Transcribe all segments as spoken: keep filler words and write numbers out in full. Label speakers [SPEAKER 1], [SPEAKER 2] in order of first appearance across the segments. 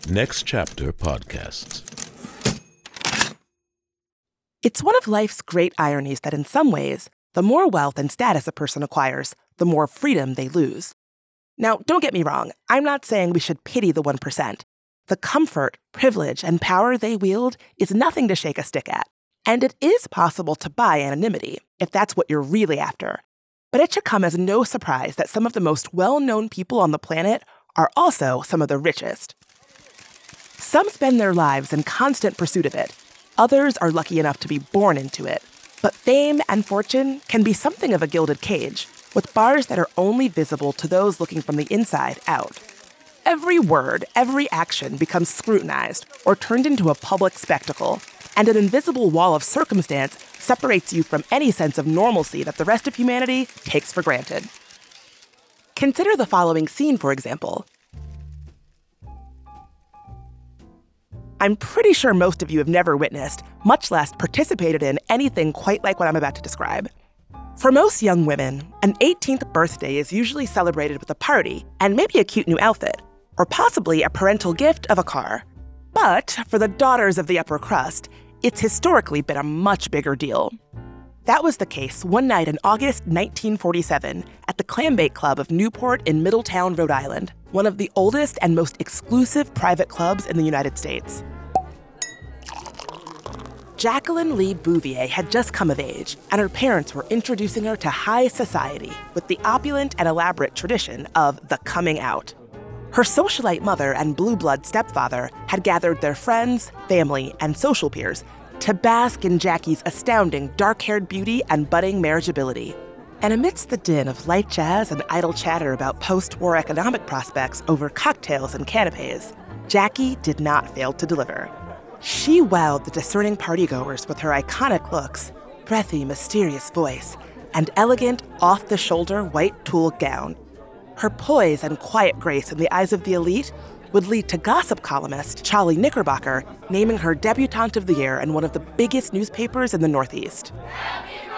[SPEAKER 1] Next Chapter Podcasts.
[SPEAKER 2] It's one of life's great ironies that in some ways, the more wealth and status a person acquires, the more freedom they lose. Now, don't get me wrong, I'm not saying we should pity the one percent. The comfort, privilege, and power they wield is nothing to shake a stick at. And it is possible to buy anonymity, if that's what you're really after. But it should come as no surprise that some of the most well-known people on the planet are also some of the richest. Some spend their lives in constant pursuit of it. Others are lucky enough to be born into it. But fame and fortune can be something of a gilded cage, with bars that are only visible to those looking from the inside out. Every word, every action becomes scrutinized or turned into a public spectacle, and an invisible wall of circumstance separates you from any sense of normalcy that the rest of humanity takes for granted. Consider the following scene, for example. I'm pretty sure most of you have never witnessed, much less participated in, anything quite like what I'm about to describe. For most young women, an eighteenth birthday is usually celebrated with a party and maybe a cute new outfit, or possibly a parental gift of a car. But for the daughters of the upper crust, it's historically been a much bigger deal. That was the case one night in August nineteen forty-seven at the Clambake Club of Newport in Middletown, Rhode Island, one of the oldest and most exclusive private clubs in the United States. Jacqueline Lee Bouvier had just come of age, and her parents were introducing her to high society with the opulent and elaborate tradition of the coming out. Her socialite mother and blue blood stepfather had gathered their friends, family, and social peers to bask in Jackie's astounding dark-haired beauty and budding marriageability. And amidst the din of light jazz and idle chatter about post-war economic prospects over cocktails and canapes, Jackie did not fail to deliver. She wowed the discerning partygoers with her iconic looks, breathy, mysterious voice, and elegant, off-the-shoulder white tulle gown. Her poise and quiet grace in the eyes of the elite would lead to gossip columnist Charlie Knickerbocker naming her debutante of the year in one of the biggest newspapers in the Northeast. Happy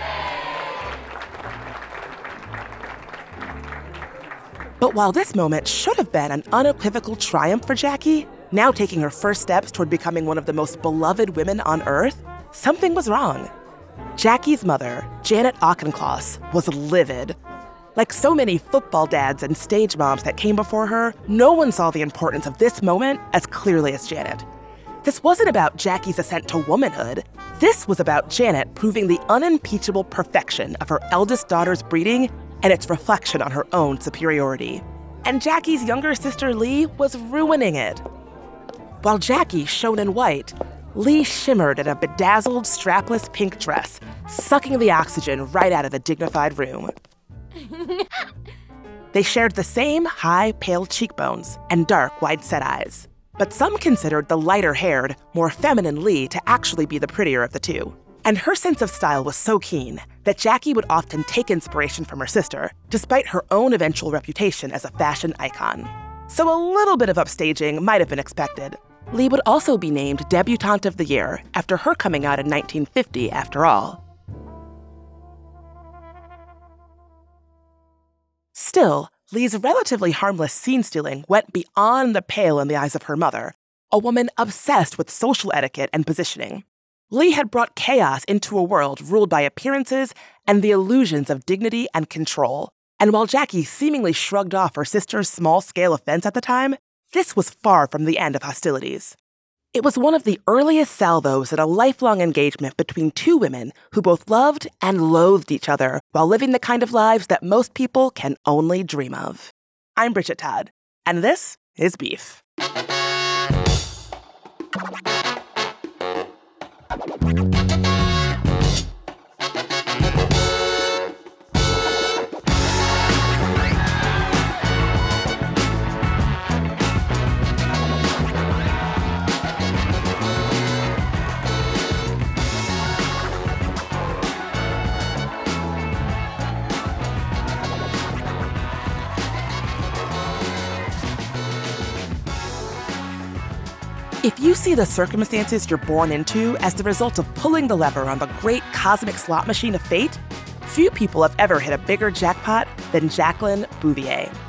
[SPEAKER 2] birthday! But while this moment should have been an unequivocal triumph for Jackie, now taking her first steps toward becoming one of the most beloved women on Earth, something was wrong. Jackie's mother, Janet Auchincloss, was livid. Like so many football dads and stage moms that came before her, no one saw the importance of this moment as clearly as Janet. This wasn't about Jackie's ascent to womanhood. This was about Janet proving the unimpeachable perfection of her eldest daughter's breeding and its reflection on her own superiority. And Jackie's younger sister Lee was ruining it. While Jackie shone in white, Lee shimmered in a bedazzled, strapless pink dress, sucking the oxygen right out of the dignified room. They shared the same high, pale cheekbones and dark, wide-set eyes. But some considered the lighter-haired, more feminine Lee to actually be the prettier of the two. And her sense of style was so keen that Jackie would often take inspiration from her sister, despite her own eventual reputation as a fashion icon. So a little bit of upstaging might have been expected. Lee would also be named Debutante of the Year after her coming out in nineteen fifty, after all. Still, Lee's relatively harmless scene-stealing went beyond the pale in the eyes of her mother, a woman obsessed with social etiquette and positioning. Lee had brought chaos into a world ruled by appearances and the illusions of dignity and control. And while Jackie seemingly shrugged off her sister's small-scale offense at the time, this was far from the end of hostilities. It was one of the earliest salvos in a lifelong engagement between two women who both loved and loathed each other while living the kind of lives that most people can only dream of. I'm Bridget Todd, and this is Beef. If you see the circumstances you're born into as the result of pulling the lever on the great cosmic slot machine of fate, few people have ever hit a bigger jackpot than Jacqueline Bouvier.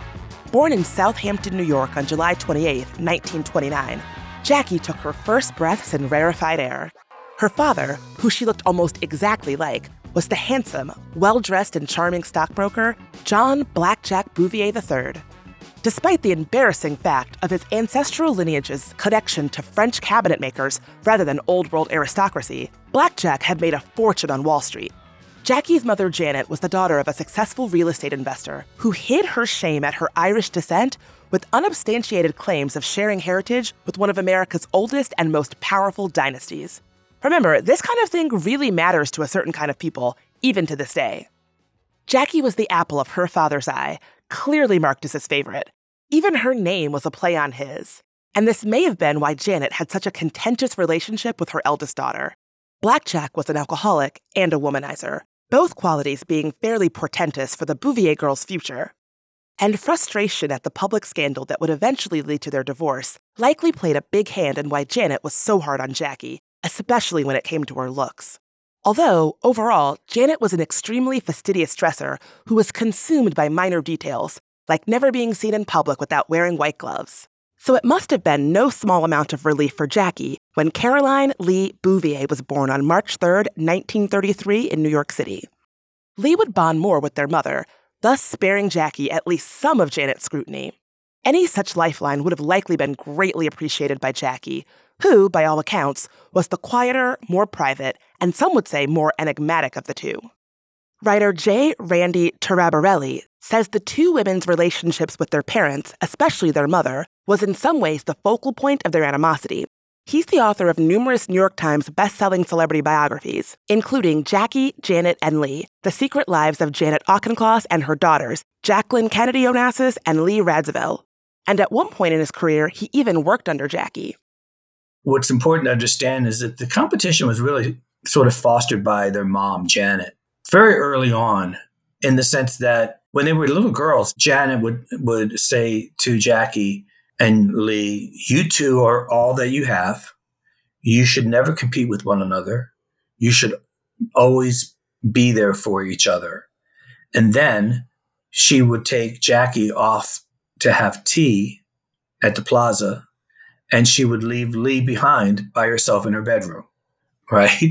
[SPEAKER 2] Born in Southampton, New York on July twenty-eighth, nineteen twenty-nine, Jackie took her first breaths in rarefied air. Her father, who she looked almost exactly like, was the handsome, well-dressed and charming stockbroker, John Blackjack Bouvier the third. Despite the embarrassing fact of his ancestral lineage's connection to French cabinet makers rather than old-world aristocracy, Blackjack had made a fortune on Wall Street. Jackie's mother, Janet, was the daughter of a successful real estate investor who hid her shame at her Irish descent with unsubstantiated claims of sharing heritage with one of America's oldest and most powerful dynasties. Remember, this kind of thing really matters to a certain kind of people, even to this day. Jackie was the apple of her father's eye, clearly marked as his favorite. Even her name was a play on his. And this may have been why Janet had such a contentious relationship with her eldest daughter. Blackjack was an alcoholic and a womanizer, both qualities being fairly portentous for the Bouvier girls' future. And frustration at the public scandal that would eventually lead to their divorce likely played a big hand in why Janet was so hard on Jackie, especially when it came to her looks. Although, overall, Janet was an extremely fastidious dresser who was consumed by minor details, like never being seen in public without wearing white gloves. So it must have been no small amount of relief for Jackie when Caroline Lee Bouvier was born on March third, nineteen thirty-three in New York City. Lee would bond more with their mother, thus sparing Jackie at least some of Janet's scrutiny. Any such lifeline would have likely been greatly appreciated by Jackie, who, by all accounts, was the quieter, more private, and some would say more enigmatic of the two. Writer J. Randy Taraborelli says the two women's relationships with their parents, especially their mother, was in some ways the focal point of their animosity. He's the author of numerous New York Times best-selling celebrity biographies, including Jackie, Janet, and Lee, The Secret Lives of Janet Auchincloss and Her Daughters, Jacqueline Kennedy Onassis, and Lee Radziwill. And at one point in his career, he even worked under Jackie.
[SPEAKER 3] What's important to understand is that the competition was really sort of fostered by their mom, Janet, very early on, in the sense that when they were little girls, Janet would, would say to Jackie and Lee, you two are all that you have. You should never compete with one another. You should always be there for each other. And then she would take Jackie off to have tea at the plaza, and she would leave Lee behind by herself in her bedroom, right?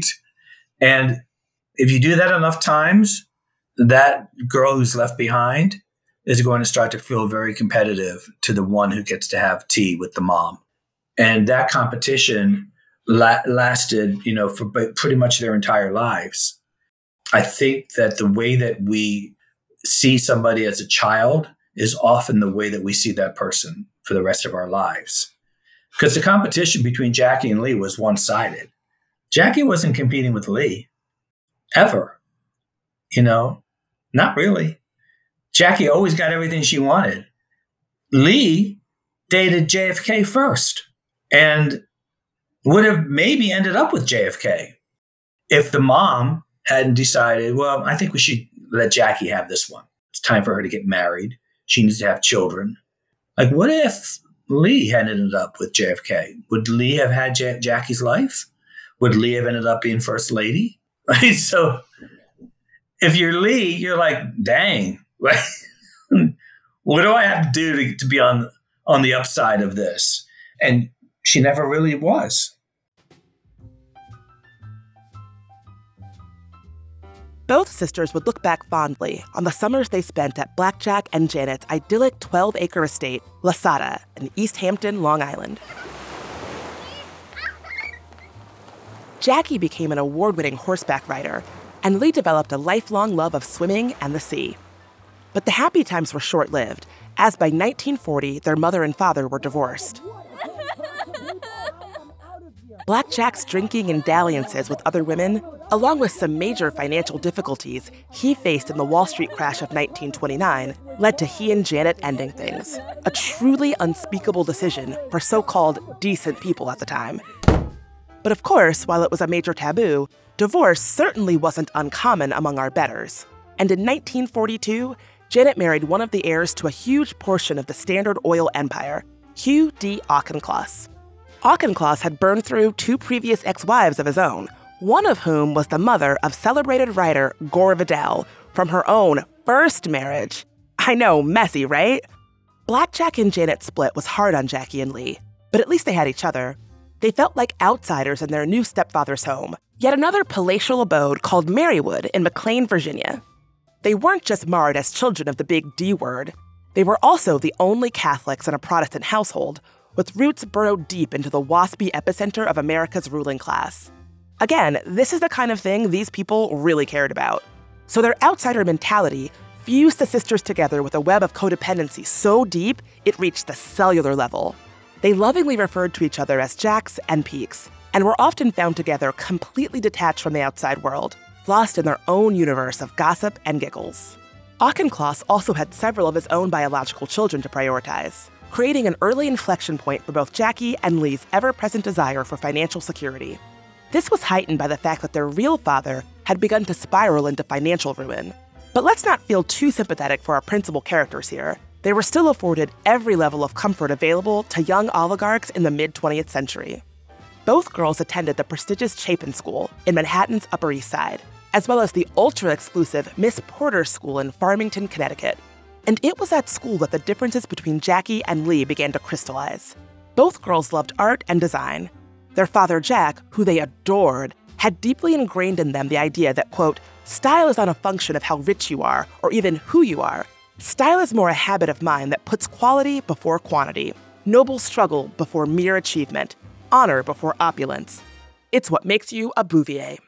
[SPEAKER 3] And if you do that enough times, that girl who's left behind is going to start to feel very competitive to the one who gets to have tea with the mom. And that competition la- lasted, you know, for pretty much their entire lives. I think that the way that we see somebody as a child is often the way that we see that person for the rest of our lives. Because the competition between Jackie and Lee was one-sided. Jackie wasn't competing with Lee, ever. You know, not really. Jackie always got everything she wanted. Lee dated J F K first and would have maybe ended up with J F K if the mom hadn't decided, well, I think we should let Jackie have this one. It's time for her to get married. She needs to have children. Like, what if Lee had ended up with J F K? Would Lee have had J- Jackie's life? Would Lee have ended up being first lady? Right? So if you're Lee, you're like, dang, right? What do I have to do to, to be on, on the upside of this? And she never really was.
[SPEAKER 2] Both sisters would look back fondly on the summers they spent at Blackjack and Janet's idyllic twelve-acre estate, Lasada, in East Hampton, Long Island. Jackie became an award-winning horseback rider, and Lee developed a lifelong love of swimming and the sea. But the happy times were short-lived, as by nineteen forty, their mother and father were divorced. Blackjack's drinking and dalliances with other women, along with some major financial difficulties he faced in the Wall Street crash of nineteen twenty-nine, led to he and Janet ending things, a truly unspeakable decision for so-called decent people at the time. But of course, while it was a major taboo, divorce certainly wasn't uncommon among our betters. And in nineteen forty-two, Janet married one of the heirs to a huge portion of the Standard Oil empire, Hugh D. Auchincloss. Auchincloss had burned through two previous ex-wives of his own, one of whom was the mother of celebrated writer Gore Vidal from her own first marriage. I know, messy, right? Blackjack and Janet's split was hard on Jackie and Lee, but at least they had each other. They felt like outsiders in their new stepfather's home, yet another palatial abode called Marywood in McLean, Virginia. They weren't just marred as children of the big D word. They were also the only Catholics in a Protestant household, with roots burrowed deep into the waspy epicenter of America's ruling class. Again, this is the kind of thing these people really cared about. So their outsider mentality fused the sisters together with a web of codependency so deep it reached the cellular level. They lovingly referred to each other as Jacks and Peaks, and were often found together completely detached from the outside world, lost in their own universe of gossip and giggles. Auchincloss also had several of his own biological children to prioritize, creating an early inflection point for both Jackie and Lee's ever-present desire for financial security. This was heightened by the fact that their real father had begun to spiral into financial ruin. But let's not feel too sympathetic for our principal characters here. They were still afforded every level of comfort available to young oligarchs in the mid-twentieth century. Both girls attended the prestigious Chapin School in Manhattan's Upper East Side, as well as the ultra-exclusive Miss Porter School in Farmington, Connecticut. And it was at school that the differences between Jackie and Lee began to crystallize. Both girls loved art and design. Their father, Jack, who they adored, had deeply ingrained in them the idea that, quote, style is not a function of how rich you are or even who you are. Style is more a habit of mind that puts quality before quantity, noble struggle before mere achievement, honor before opulence. It's what makes you a Bouvier.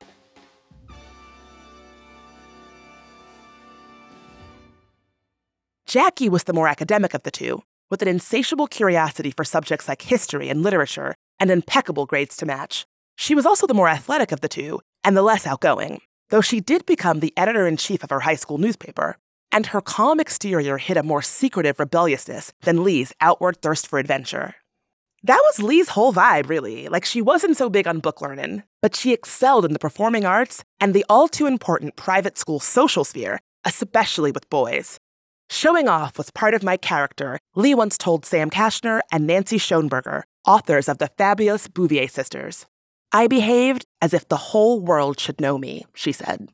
[SPEAKER 2] Jackie was the more academic of the two, with an insatiable curiosity for subjects like history and literature, and impeccable grades to match. She was also the more athletic of the two, and the less outgoing, though she did become the editor-in-chief of her high school newspaper, and her calm exterior hid a more secretive rebelliousness than Lee's outward thirst for adventure. That was Lee's whole vibe, really. Like, she wasn't so big on book learning, but she excelled in the performing arts and the all-too-important private school social sphere, especially with boys. Showing off was part of my character, Lee once told Sam Kashner and Nancy Schoenberger, authors of the fabulous Bouvier sisters. I behaved as if the whole world should know me, she said.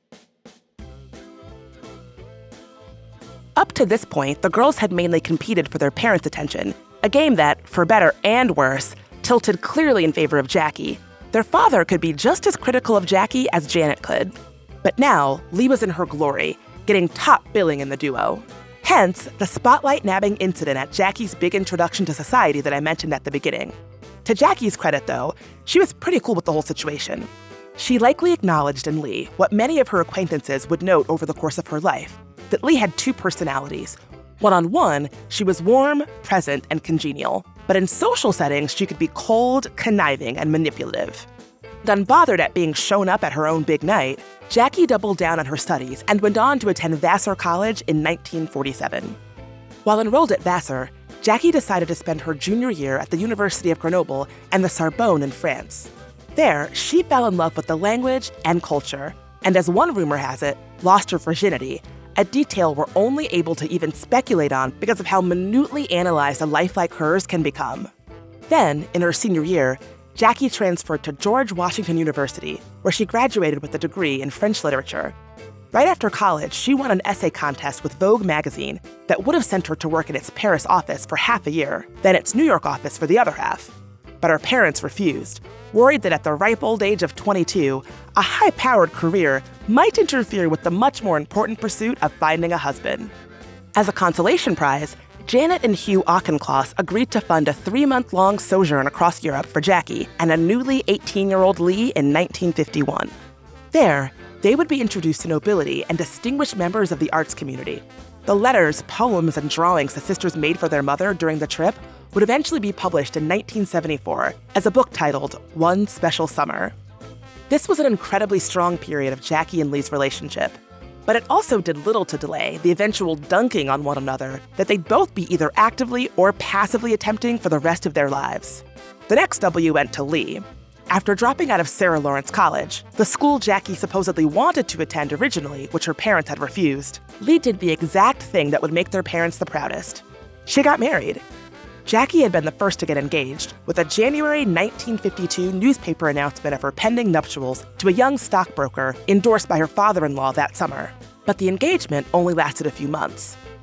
[SPEAKER 2] Up to this point, the girls had mainly competed for their parents' attention, a game that, for better and worse, tilted clearly in favor of Jackie. Their father could be just as critical of Jackie as Janet could. But now, Lee was in her glory, getting top billing in the duo. Hence, the spotlight-nabbing incident at Jackie's big introduction to society that I mentioned at the beginning. To Jackie's credit, though, she was pretty cool with the whole situation. She likely acknowledged in Lee what many of her acquaintances would note over the course of her life, that Lee had two personalities. One-on-one, she was warm, present, and congenial. But in social settings, she could be cold, conniving, and manipulative. Unbothered at being shown up at her own big night, Jackie doubled down on her studies and went on to attend Vassar College in nineteen forty-seven. While enrolled at Vassar, Jackie decided to spend her junior year at the University of Grenoble and the Sorbonne in France. There, she fell in love with the language and culture, and as one rumor has it, lost her virginity, a detail we're only able to even speculate on because of how minutely analyzed a life like hers can become. Then, in her senior year, Jackie transferred to George Washington University, where she graduated with a degree in French literature. Right after college, she won an essay contest with Vogue magazine that would have sent her to work in its Paris office for half a year, then its New York office for the other half. But her parents refused, worried that at the ripe old age of twenty-two, a high-powered career might interfere with the much more important pursuit of finding a husband. As a consolation prize, Janet and Hugh Auchincloss agreed to fund a three-month-long sojourn across Europe for Jackie and a newly eighteen-year-old Lee in nineteen fifty-one. There, they would be introduced to nobility and distinguished members of the arts community. The letters, poems, and drawings the sisters made for their mother during the trip would eventually be published in nineteen seventy-four as a book titled One Special Summer. This was an incredibly strong period of Jackie and Lee's relationship, but it also did little to delay the eventual dunking on one another that they'd both be either actively or passively attempting for the rest of their lives. The next W went to Lee. After dropping out of Sarah Lawrence College, the school Jackie supposedly wanted to attend originally, which her parents had refused, Lee did the exact thing that would make their parents the proudest. She got married. Jackie had been the first to get engaged, with a January nineteen fifty-two newspaper announcement of her pending nuptials to a young stockbroker endorsed by her father-in-law that summer. But the engagement only lasted a few months.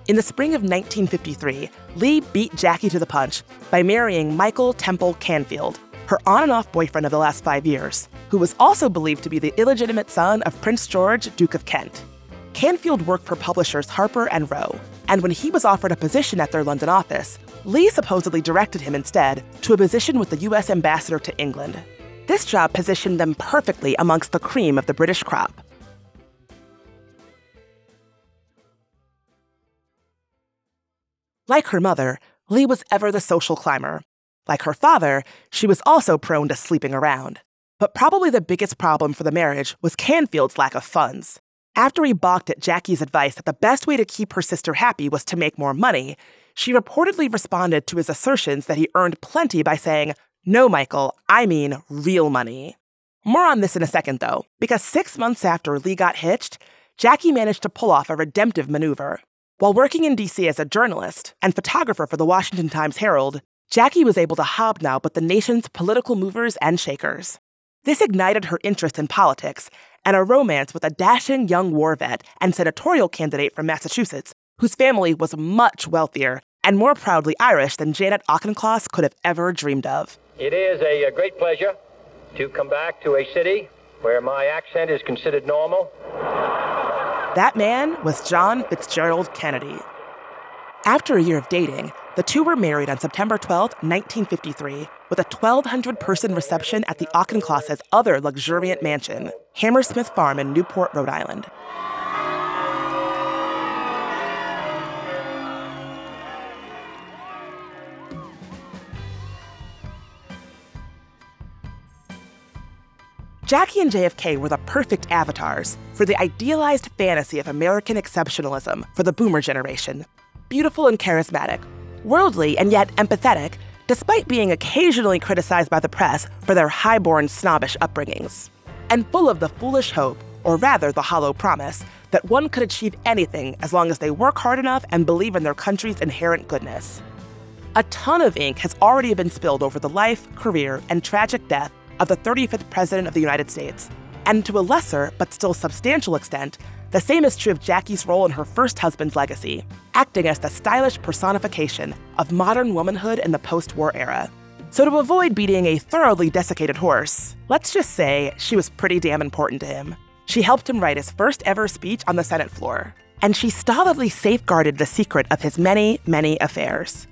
[SPEAKER 2] In the spring of nineteen fifty-three, Lee beat Jackie to the punch by marrying Michael Temple Canfield, her on-and-off boyfriend of the last five years, who was also believed to be the illegitimate son of Prince George, Duke of Kent. Canfield worked for publishers Harper and Row, and when he was offered a position at their London office, Lee supposedly directed him instead to a position with the U S ambassador to England. This job positioned them perfectly amongst the cream of the British crop. Like her mother, Lee was ever the social climber. Like her father, she was also prone to sleeping around. But probably the biggest problem for the marriage was Canfield's lack of funds. After he balked at Jackie's advice that the best way to keep her sister happy was to make more money, she reportedly responded to his assertions that he earned plenty by saying, "No, Michael, I mean real money." More on this in a second, though, because six months after Lee got hitched, Jackie managed to pull off a redemptive maneuver. While working in D C as a journalist and photographer for the Washington Times-Herald, Jackie was able to hobnob with the nation's political movers and shakers. This ignited her interest in politics and a romance with a dashing young war vet and senatorial candidate from Massachusetts, whose family was much wealthier and more proudly Irish than Janet Auchincloss could have ever dreamed of.
[SPEAKER 4] It is a, a great pleasure to come back to a city where my accent is considered normal.
[SPEAKER 2] That man was John Fitzgerald Kennedy. After a year of dating, the two were married on September twelfth, nineteen fifty-three, with a twelve hundred person reception at the Auchinclosses' other luxuriant mansion, Hammersmith Farm in Newport, Rhode Island. Jackie and J F K were the perfect avatars for the idealized fantasy of American exceptionalism for the boomer generation. Beautiful and charismatic, worldly and yet empathetic, despite being occasionally criticized by the press for their high-born snobbish upbringings. And full of the foolish hope, or rather the hollow promise, that one could achieve anything as long as they work hard enough and believe in their country's inherent goodness. A ton of ink has already been spilled over the life, career, and tragic death of the thirty-fifth President of the United States. And to a lesser, but still substantial extent, the same is true of Jackie's role in her first husband's legacy, acting as the stylish personification of modern womanhood in the post-war era. So to avoid beating a thoroughly desiccated horse, let's just say she was pretty damn important to him. She helped him write his first ever speech on the Senate floor, and she stolidly safeguarded the secret of his many, many affairs.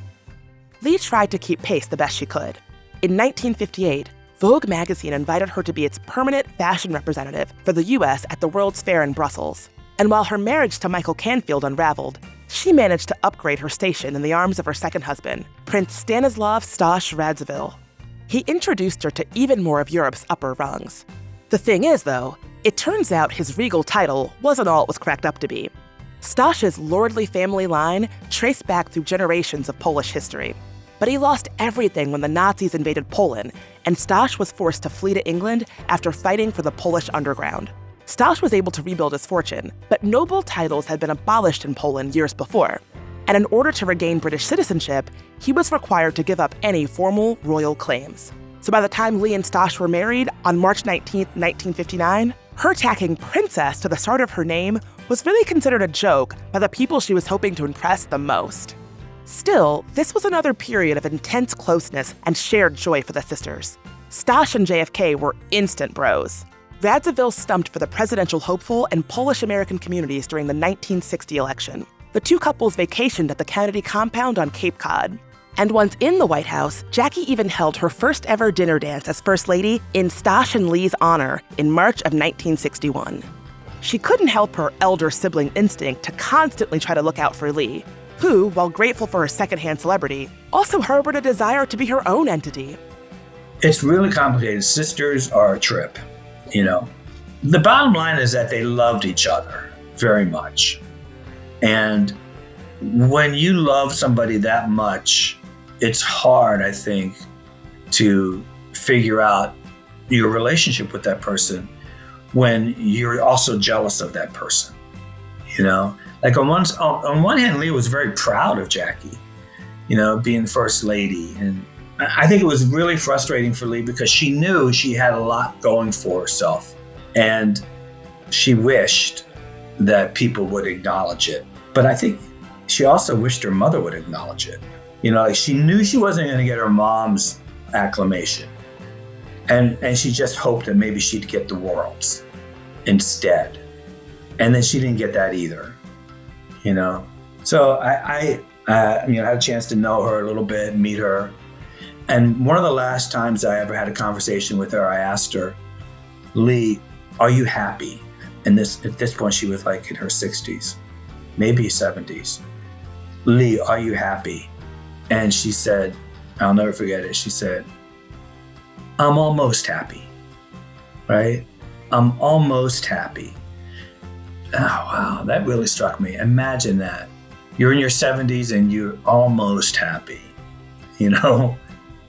[SPEAKER 2] Lee tried to keep pace the best she could. In nineteen fifty-eight, Vogue magazine invited her to be its permanent fashion representative for the U S at the World's Fair in Brussels. And while her marriage to Michael Canfield unraveled, she managed to upgrade her station in the arms of her second husband, Prince Stanislav Stosh Radziwill. He introduced her to even more of Europe's upper rungs. The thing is, though, it turns out his regal title wasn't all it was cracked up to be. Stosh's lordly family line traced back through generations of Polish history. But he lost everything when the Nazis invaded Poland, and Stosh was forced to flee to England after fighting for the Polish underground. Stosh was able to rebuild his fortune, but noble titles had been abolished in Poland years before. And in order to regain British citizenship, he was required to give up any formal royal claims. So by the time Lee and Stosh were married on March nineteenth, nineteen fifty-nine, her tacking princess to the start of her name was really considered a joke by the people she was hoping to impress the most. Still, this was another period of intense closeness and shared joy for the sisters. Stosh and J F K were instant bros. Radziwill stumped for the presidential hopeful in Polish-American communities during the nineteen sixty election. The two couples vacationed at the Kennedy compound on Cape Cod. And once in the White House, Jackie even held her first ever dinner dance as First Lady in Stosh and Lee's honor in March of nineteen sixty-one. She couldn't help her elder sibling instinct to constantly try to look out for Lee, who, while grateful for her secondhand celebrity, also harbored a desire to be her own entity.
[SPEAKER 3] It's really complicated. Sisters are a trip, you know. The bottom line is that they loved each other very much. And when you love somebody that much, it's hard, I think, to figure out your relationship with that person when you're also jealous of that person, you know? Like on one, on one hand, Lee was very proud of Jackie, you know, being First Lady. And I think it was really frustrating for Lee because she knew she had a lot going for herself. And she wished that people would acknowledge it. But I think she also wished her mother would acknowledge it. You know, like she knew she wasn't going to get her mom's acclamation. And and she just hoped that maybe she'd get the world's instead. And then she didn't get that either, you know. So I, I uh, you know, had a chance to know her a little bit, meet her. And one of the last times I ever had a conversation with her, I asked her, Lee, are you happy? And this at this point, she was like in her sixties, maybe seventies. Lee, are you happy? And she said, I'll never forget it. She said, I'm almost happy, right? I'm almost happy. Oh, wow, that really struck me. Imagine that. You're in your seventies and you're almost happy, you know?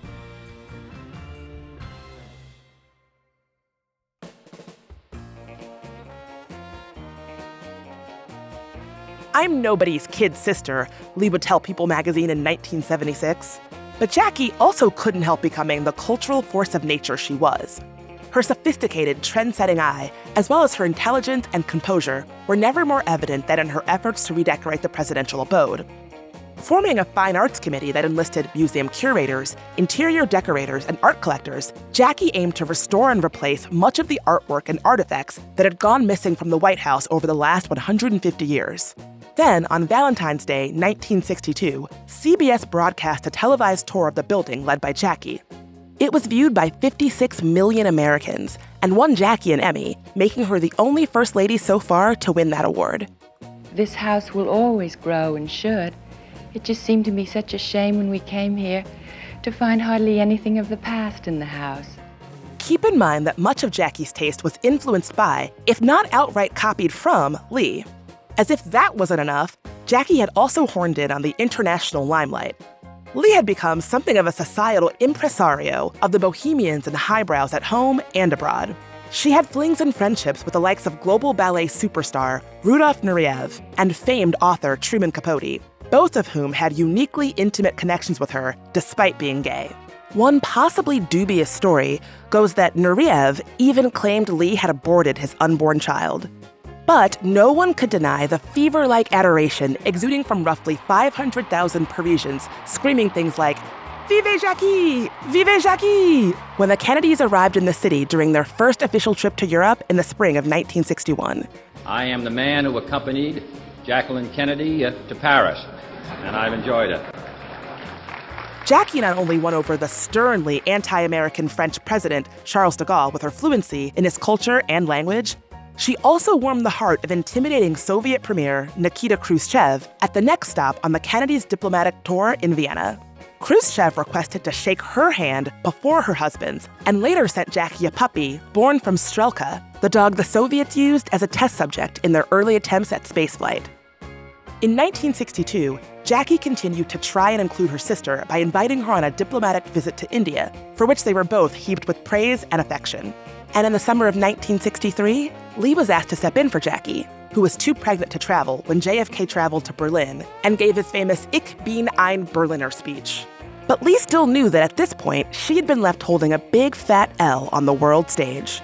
[SPEAKER 2] I'm nobody's kid sister, Lee would tell People magazine in nineteen seventy-six. But Jackie also couldn't help becoming the cultural force of nature she was. Her sophisticated, trend-setting eye, as well as her intelligence and composure, were never more evident than in her efforts to redecorate the presidential abode. Forming a fine arts committee that enlisted museum curators, interior decorators, and art collectors, Jackie aimed to restore and replace much of the artwork and artifacts that had gone missing from the White House over the last one hundred fifty years. Then, on Valentine's Day, nineteen sixty-two, C B S broadcast a televised tour of the building led by Jackie. It was viewed by fifty-six million Americans and won Jackie an Emmy, making her the only First Lady so far to win that award.
[SPEAKER 5] This house will always grow and should. It just seemed to me such a shame when we came here to find hardly anything of the past in the house.
[SPEAKER 2] Keep in mind that much of Jackie's taste was influenced by, if not outright copied from, Lee. As if that wasn't enough, Jackie had also horned in on the international limelight. Lee had become something of a societal impresario of the bohemians and highbrows at home and abroad. She had flings and friendships with the likes of global ballet superstar Rudolf Nureyev and famed author Truman Capote, both of whom had uniquely intimate connections with her despite being gay. One possibly dubious story goes that Nureyev even claimed Lee had aborted his unborn child. But no one could deny the fever-like adoration exuding from roughly five hundred thousand Parisians screaming things like, "Vive Jackie! Vive Jackie!" when the Kennedys arrived in the city during their first official trip to Europe in the spring of nineteen sixty-one.
[SPEAKER 6] I am the man who accompanied Jacqueline Kennedy uh, to Paris, and I've enjoyed it.
[SPEAKER 2] Jackie not only won over the sternly anti-American French president, Charles de Gaulle, with her fluency in his culture and language, she also warmed the heart of intimidating Soviet Premier Nikita Khrushchev at the next stop on the Kennedys' diplomatic tour in Vienna. Khrushchev requested to shake her hand before her husband's and later sent Jackie a puppy born from Strelka, the dog the Soviets used as a test subject in their early attempts at spaceflight. In nineteen sixty-two, Jackie continued to try and include her sister by inviting her on a diplomatic visit to India, for which they were both heaped with praise and affection. And in the summer of nineteen sixty-three, Lee was asked to step in for Jackie, who was too pregnant to travel when J F K traveled to Berlin and gave his famous Ich bin ein Berliner speech. But Lee still knew that at this point, she had been left holding a big fat L on the world stage.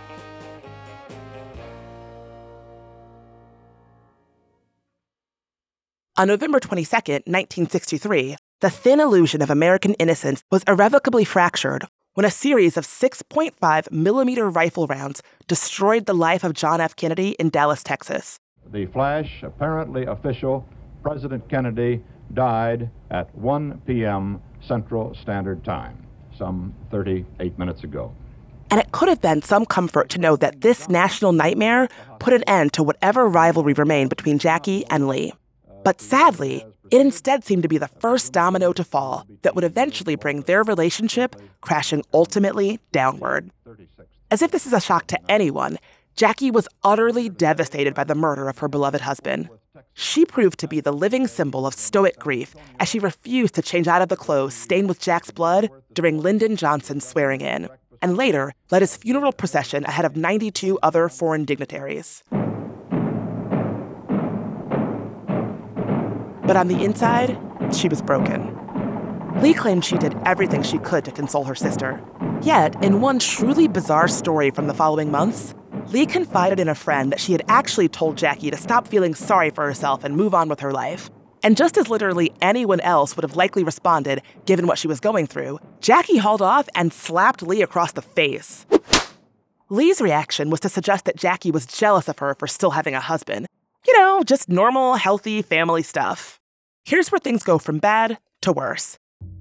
[SPEAKER 2] On November twenty-second, nineteen sixty-three, the thin illusion of American innocence was irrevocably fractured when a series of six point five millimeter rifle rounds destroyed the life of John F. Kennedy in Dallas, Texas.
[SPEAKER 7] The flash, apparently official, President Kennedy died at one p.m. Central Standard Time, some thirty-eight minutes ago.
[SPEAKER 2] And it could have been some comfort to know that this national nightmare put an end to whatever rivalry remained between Jackie and Lee. But sadly, it instead seemed to be the first domino to fall that would eventually bring their relationship crashing ultimately downward. As if this is a shock to anyone, Jackie was utterly devastated by the murder of her beloved husband. She proved to be the living symbol of stoic grief as she refused to change out of the clothes stained with Jack's blood during Lyndon Johnson's swearing in, and later led his funeral procession ahead of ninety-two other foreign dignitaries. But on the inside, she was broken. Lee claimed she did everything she could to console her sister. Yet, in one truly bizarre story from the following months, Lee confided in a friend that she had actually told Jackie to stop feeling sorry for herself and move on with her life. And just as literally anyone else would have likely responded, given what she was going through, Jackie hauled off and slapped Lee across the face. Lee's reaction was to suggest that Jackie was jealous of her for still having a husband. You know, just normal, healthy family stuff. Here's where things go from bad to worse.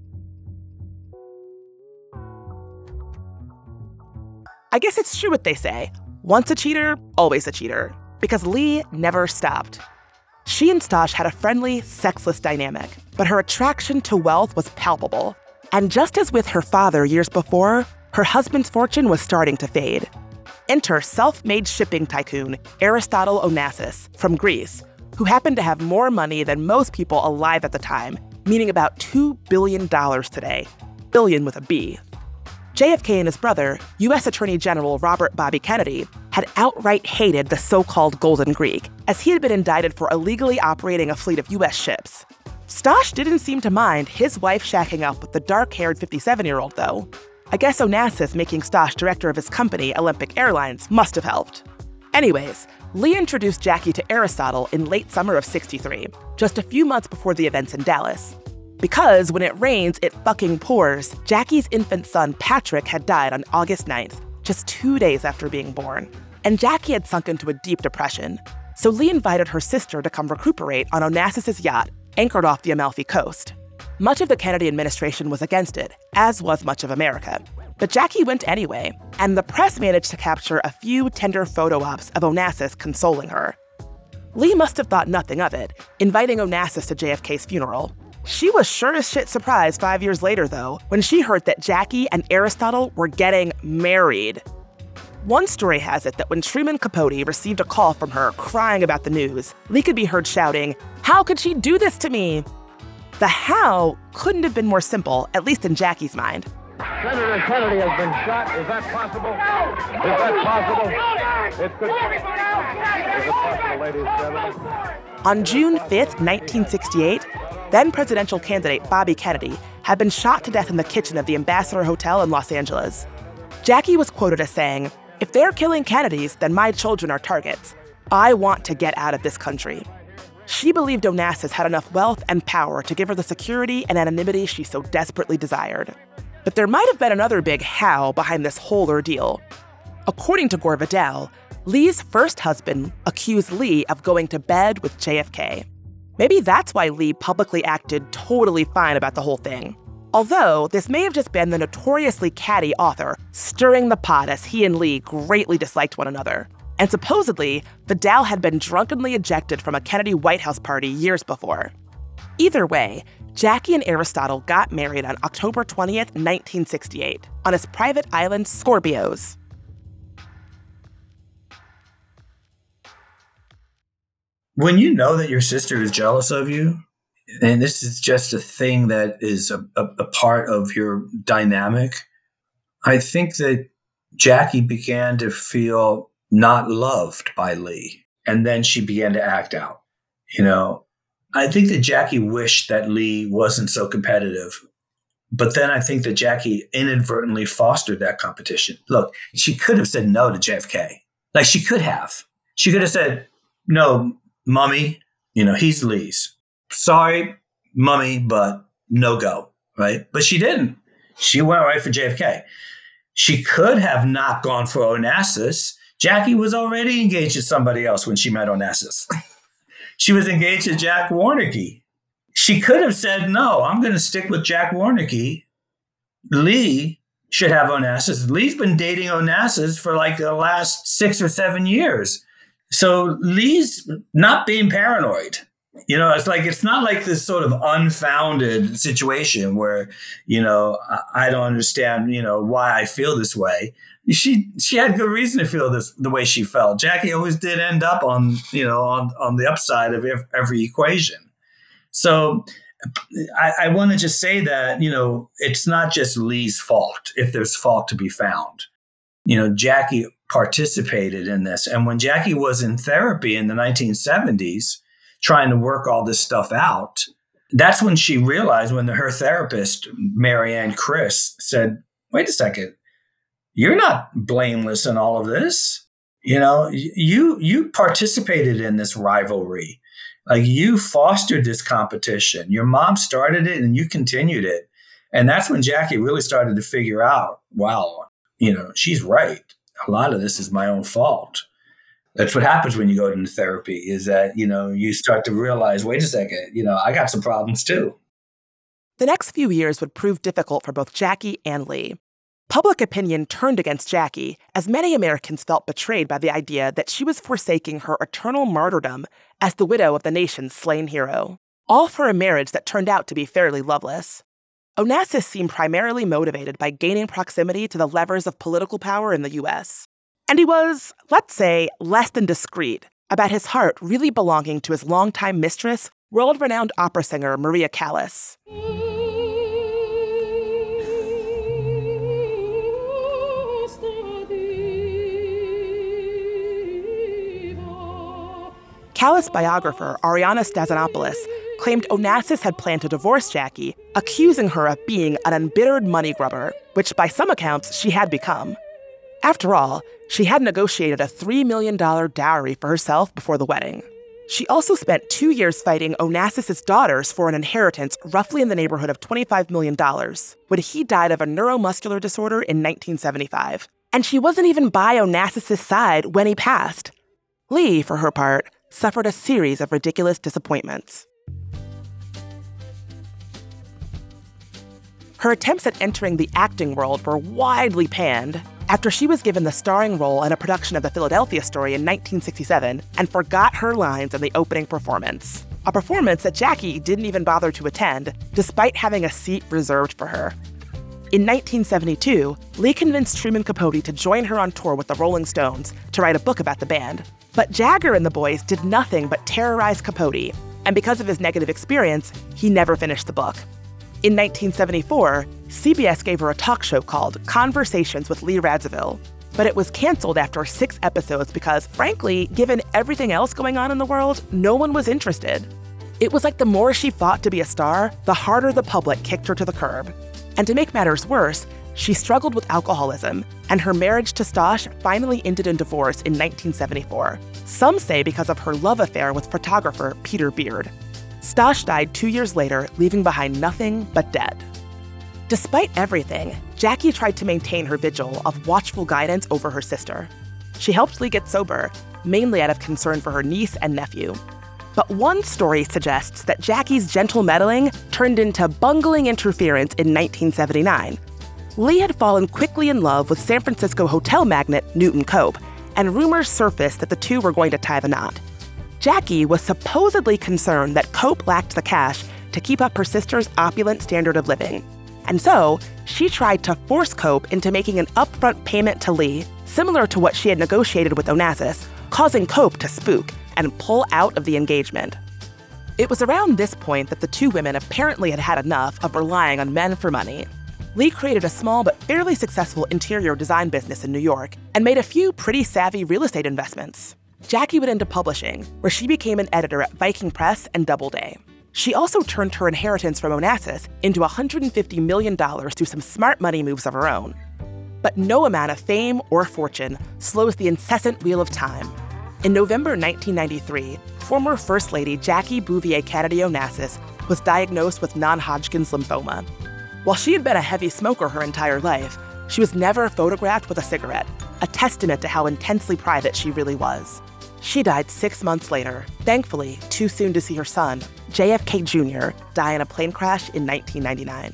[SPEAKER 2] I guess it's true what they say. Once a cheater, always a cheater. Because Lee never stopped. She and Stosh had a friendly, sexless dynamic, but her attraction to wealth was palpable. And just as with her father years before, her husband's fortune was starting to fade. Enter self-made shipping tycoon Aristotle Onassis from Greece, who happened to have more money than most people alive at the time, meaning about two billion dollars today. Billion with a B. J F K and his brother, U S Attorney General Robert Bobby Kennedy, had outright hated the so-called Golden Greek, as he had been indicted for illegally operating a fleet of U S ships. Stosh didn't seem to mind his wife shacking up with the dark-haired fifty-seven-year-old, though. I guess Onassis making Stosh director of his company, Olympic Airlines, must have helped. Anyways, Lee introduced Jackie to Aristotle in late summer of sixty-three, just a few months before the events in Dallas. Because when it rains, it fucking pours, Jackie's infant son, Patrick, had died on August ninth, just two days after being born. And Jackie had sunk into a deep depression. So Lee invited her sister to come recuperate on Onassis' yacht, anchored off the Amalfi Coast. Much of the Kennedy administration was against it, as was much of America. But Jackie went anyway, and the press managed to capture a few tender photo ops of Onassis consoling her. Lee must have thought nothing of it, inviting Onassis to J F K's funeral. She was sure as shit surprised five years later, though, when she heard that Jackie and Aristotle were getting married. One story has it that when Truman Capote received a call from her crying about the news, Lee could be heard shouting, "How could she do this to me?" The how couldn't have been more simple, at least in Jackie's mind.
[SPEAKER 6] Senator Kennedy has been shot. Is that possible? Is that possible? It could. Is it possible, ladies and gentlemen?
[SPEAKER 2] On June fifth, nineteen sixty-eight, then presidential candidate Bobby Kennedy had been shot to death in the kitchen of the Ambassador Hotel in Los Angeles. Jackie was quoted as saying, "If they're killing Kennedys, then my children are targets. I want to get out of this country." She believed Onassis had enough wealth and power to give her the security and anonymity she so desperately desired. But there might have been another big how behind this whole ordeal. According to Gore Vidal, Lee's first husband accused Lee of going to bed with J F K. Maybe that's why Lee publicly acted totally fine about the whole thing. Although, this may have just been the notoriously catty author stirring the pot as he and Lee greatly disliked one another. And supposedly, Vidal had been drunkenly ejected from a Kennedy White House party years before. Either way, Jackie and Aristotle got married on October twentieth, nineteen sixty-eight, on his private island Scorpios.
[SPEAKER 3] When you know that your sister is jealous of you, and this is just a thing that is a, a, a part of your dynamic, I think that Jackie began to feel not loved by Lee. And then she began to act out. You know, I think that Jackie wished that Lee wasn't so competitive. But then I think that Jackie inadvertently fostered that competition. Look, she could have said no to J F K. Like, she could have. She could have said, "No, Mummy, you know, he's Lee's. Sorry, Mummy, but no go," right? But she didn't. She went right for J F K. She could have not gone for Onassis. Jackie was already engaged to somebody else when she met Onassis. She was engaged to Jack Warnke. She could have said, "No, I'm going to stick with Jack Warnke. Lee should have Onassis." Lee's been dating Onassis for like the last six or seven years. So Lee's not being paranoid. You know, it's like, it's not like this sort of unfounded situation where, you know, I, I don't understand, you know, why I feel this way. She she had good reason to feel this the way she felt. Jackie always did end up on, you know, on, on the upside of every equation. So I, I want to just say that, you know, it's not just Lee's fault if there's fault to be found. You know, Jackie participated in this. And when Jackie was in therapy in the nineteen seventies, trying to work all this stuff out, that's when she realized, when the, her therapist, Marianne Chris, said, "Wait a second, you're not blameless in all of this. You know, you you participated in this rivalry. Like, you fostered this competition. Your mom started it and you continued it. And that's when Jackie really started to figure out, wow, you know, she's right. A lot of this is my own fault. That's what happens when you go into therapy, is that, you know, you start to realize, wait a second, you know, I got some problems too.
[SPEAKER 2] The next few years would prove difficult for both Jackie and Lee. Public opinion turned against Jackie, as many Americans felt betrayed by the idea that she was forsaking her eternal martyrdom as the widow of the nation's slain hero, all for a marriage that turned out to be fairly loveless. Onassis seemed primarily motivated by gaining proximity to the levers of political power in the U S. And he was, let's say, less than discreet about his heart really belonging to his longtime mistress, world-renowned opera singer Maria Callas. Callas biographer Ariana Stazanopoulos claimed Onassis had planned to divorce Jackie, accusing her of being an embittered money grubber, which by some accounts she had become. After all, she had negotiated a three million dollars dowry for herself before the wedding. She also spent two years fighting Onassis' daughters for an inheritance roughly in the neighborhood of twenty-five million dollars when he died of a neuromuscular disorder in nineteen seventy-five. And she wasn't even by Onassis' side when he passed. Lee, for her part, suffered a series of ridiculous disappointments. Her attempts at entering the acting world were widely panned after she was given the starring role in a production of The Philadelphia Story in nineteen sixty-seven and forgot her lines in the opening performance, a performance that Jackie didn't even bother to attend, despite having a seat reserved for her. In nineteen seventy-two, Lee convinced Truman Capote to join her on tour with the Rolling Stones to write a book about the band. But Jagger and the boys did nothing but terrorize Capote, and because of his negative experience, he never finished the book. In nineteen seventy-four, C B S gave her a talk show called Conversations with Lee Radziwill, but it was canceled after six episodes because, frankly, given everything else going on in the world, no one was interested. It was like the more she fought to be a star, the harder the public kicked her to the curb. And to make matters worse, she struggled with alcoholism, and her marriage to Stosh finally ended in divorce in nineteen seventy-four. Some say because of her love affair with photographer Peter Beard. Stosh died two years later, leaving behind nothing but debt. Despite everything, Jackie tried to maintain her vigil of watchful guidance over her sister. She helped Lee get sober, mainly out of concern for her niece and nephew. But one story suggests that Jackie's gentle meddling turned into bungling interference in nineteen seventy-nine. Lee had fallen quickly in love with San Francisco hotel magnate Newton Cope, and rumors surfaced that the two were going to tie the knot. Jackie was supposedly concerned that Cope lacked the cash to keep up her sister's opulent standard of living. And so, she tried to force Cope into making an upfront payment to Lee, similar to what she had negotiated with Onassis, causing Cope to spook and pull out of the engagement. It was around this point that the two women apparently had had enough of relying on men for money. Lee created a small but fairly successful interior design business in New York and made a few pretty savvy real estate investments. Jackie went into publishing, where she became an editor at Viking Press and Doubleday. She also turned her inheritance from Onassis into one hundred fifty million dollars through some smart money moves of her own. But no amount of fame or fortune slows the incessant wheel of time. In November nineteen ninety-three, former First Lady Jackie Bouvier Kennedy Onassis was diagnosed with non-Hodgkin's lymphoma. While she had been a heavy smoker her entire life, she was never photographed with a cigarette, a testament to how intensely private she really was. She died six months later, thankfully too soon to see her son, J F K Junior, die in a plane crash in nineteen ninety-nine.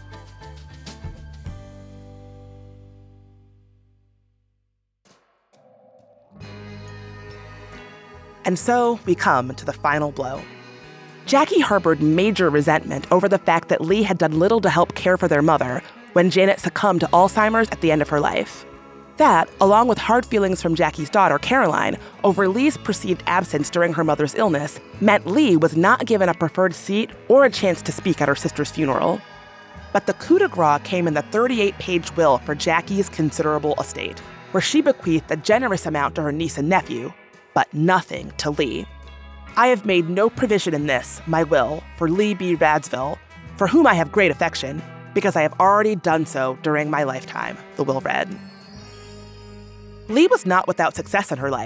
[SPEAKER 2] And so we come to the final blow. Jackie harbored major resentment over the fact that Lee had done little to help care for their mother when Janet succumbed to Alzheimer's at the end of her life. That, along with hard feelings from Jackie's daughter, Caroline, over Lee's perceived absence during her mother's illness, meant Lee was not given a preferred seat or a chance to speak at her sister's funeral. But the coup de grace came in the thirty-eight page will for Jackie's considerable estate, where she bequeathed a generous amount to her niece and nephew, but nothing to Lee. I have made no provision in this, my will, for Lee B. Radziwill, for whom I have great affection, because I have already done so during my lifetime, the will read. Lee was not without success in her life.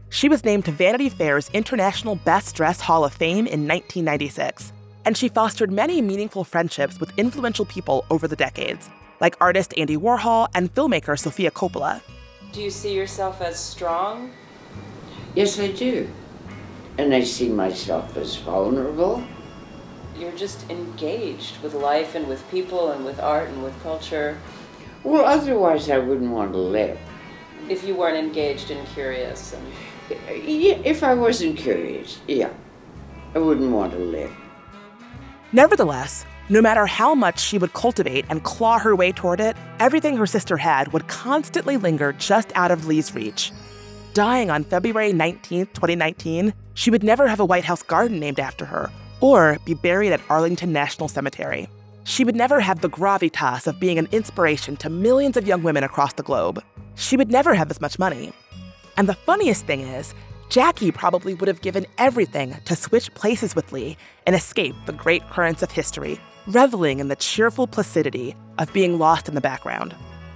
[SPEAKER 2] She was named to Vanity Fair's International Best Dressed Hall of Fame in nineteen ninety-six, and she fostered many meaningful friendships with influential people over the decades, like artist Andy Warhol and filmmaker Sofia Coppola.
[SPEAKER 8] Do you see yourself as strong?
[SPEAKER 9] Yes, I do. And I see myself as vulnerable.
[SPEAKER 8] You're just engaged with life and with people and with art and with culture.
[SPEAKER 9] Well, otherwise I wouldn't want to live.
[SPEAKER 8] If you weren't engaged and curious. And...
[SPEAKER 9] Yeah, if I wasn't curious, yeah, I wouldn't want to live.
[SPEAKER 2] Nevertheless, no matter how much she would cultivate and claw her way toward it, everything her sister had would constantly linger just out of Lee's reach. Dying on February nineteenth, twenty nineteen, she would never have a White House garden named after her, or be buried at Arlington National Cemetery. She would never have the gravitas of being an inspiration to millions of young women across the globe. She would never have as much money. And the funniest thing is, Jackie probably would have given everything to switch places with Lee and escape the great currents of history, reveling in the cheerful placidity of being lost in the background.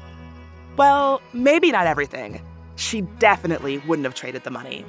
[SPEAKER 2] Well, maybe not everything. She definitely wouldn't have traded the money.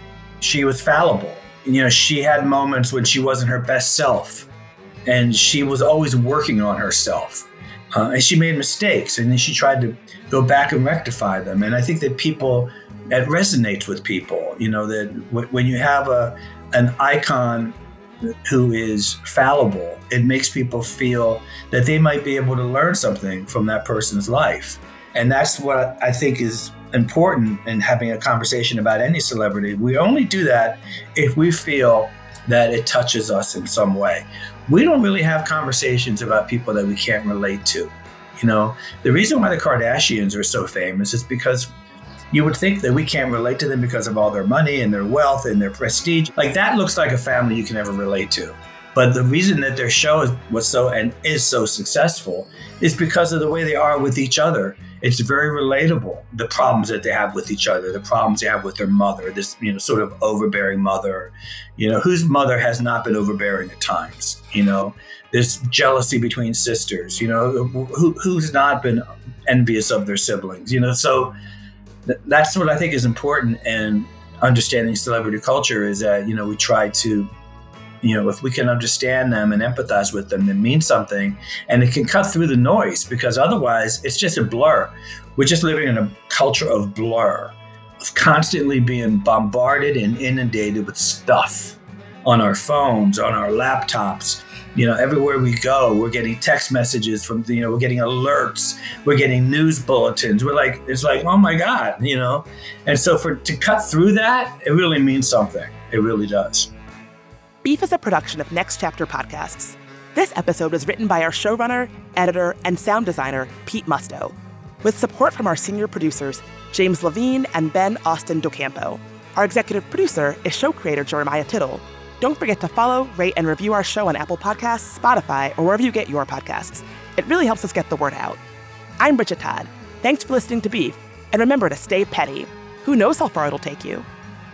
[SPEAKER 3] She was fallible. You know, she had moments when she wasn't her best self, and she was always working on herself. Uh, and she made mistakes, and then she tried to go back and rectify them. And I think that people, that resonates with people, you know, that w- when you have a an icon who is fallible, it makes people feel that they might be able to learn something from that person's life. And that's what I think is important in having a conversation about any celebrity. We only do that if we feel that it touches us in some way. We don't really have conversations about people that we can't relate to. You know, the reason why the Kardashians are so famous is because you would think that we can't relate to them because of all their money and their wealth and their prestige. Like, that looks like a family you can never relate to. But the reason that their show is, was so and is so successful is because of the way they are with each other. It's very relatable, the problems that they have with each other, the problems they have with their mother, this, you know, sort of overbearing mother, you know, whose mother has not been overbearing at times, you know, this jealousy between sisters, you know, who, who's not been envious of their siblings, you know. So th- that's what I think is important in understanding celebrity culture, is that, you know, we try to, you know, if we can understand them and empathize with them, it means something, and it can cut through the noise, because otherwise it's just a blur. We're just living in a culture of blur, of constantly being bombarded and inundated with stuff on our phones, on our laptops. You know, everywhere we go, we're getting text messages from, you know, we're getting alerts, we're getting news bulletins. We're like, it's like, oh my God, you know? And so for to cut through that, it really means something. It really does.
[SPEAKER 2] Beef is a production of Next Chapter Podcasts. This episode was written by our showrunner, editor, and sound designer, Pete Musto, with support from our senior producers, James Levine and Ben Austin Docampo. Our executive producer is show creator Jeremiah Tittle. Don't forget to follow, rate, and review our show on Apple Podcasts, Spotify, or wherever you get your podcasts. It really helps us get the word out. I'm Bridget Todd. Thanks for listening to Beef, and remember to stay petty. Who knows how far it'll take you?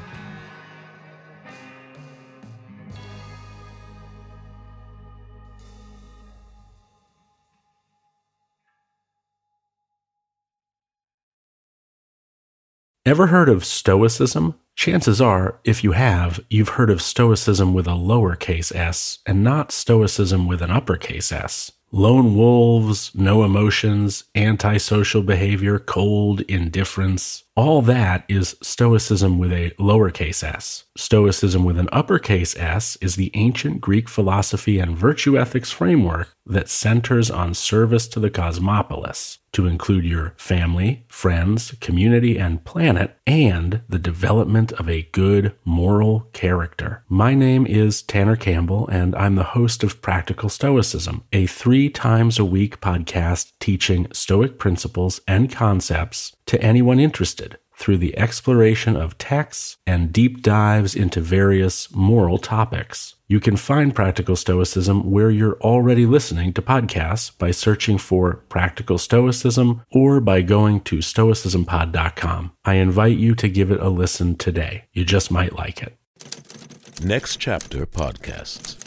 [SPEAKER 1] Ever heard of Stoicism? Chances are, if you have, you've heard of Stoicism with a lowercase s and not Stoicism with an uppercase S. Lone wolves, no emotions, antisocial behavior, cold indifference. All that is Stoicism with a lowercase s. Stoicism with an uppercase S is the ancient Greek philosophy and virtue ethics framework that centers on service to the cosmopolis, to include your family, friends, community, and planet, and the development of a good moral character. My name is Tanner Campbell, and I'm the host of Practical Stoicism, a three times a week podcast teaching Stoic principles and concepts to anyone interested through the exploration of texts and deep dives into various moral topics. You can find Practical Stoicism where you're already listening to podcasts by searching for Practical Stoicism or by going to stoicism pod dot com. I invite you to give it a listen today. You just might like it. Next Chapter Podcasts.